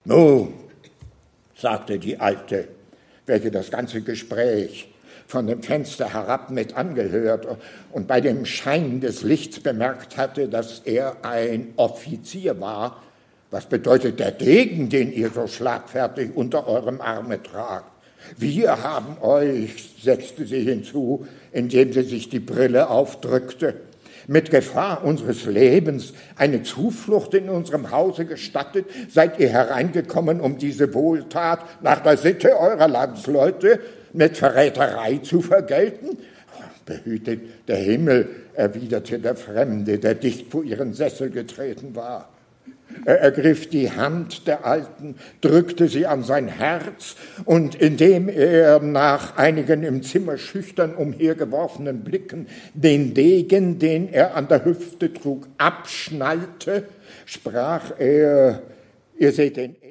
»Nun«, sagte die Alte, welche das ganze Gespräch von dem Fenster herab mit angehört und bei dem Schein des Lichts bemerkt hatte, dass er ein Offizier war. »Was bedeutet der Degen, den ihr so schlagfertig unter eurem Arme tragt? Wir haben euch«, setzte sie hinzu, indem sie sich die Brille aufdrückte, »mit Gefahr unseres Lebens eine Zuflucht in unserem Hause gestattet, seid ihr hereingekommen, um diese Wohltat nach der Sitte eurer Landsleute mit Verräterei zu vergelten?« »Behütet der Himmel«, erwiderte der Fremde, der dicht vor ihren Sessel getreten war. Er ergriff die Hand der Alten, drückte sie an sein Herz und indem er nach einigen im Zimmer schüchtern umhergeworfenen Blicken den Degen, den er an der Hüfte trug, abschnallte, sprach er: »Ihr seht den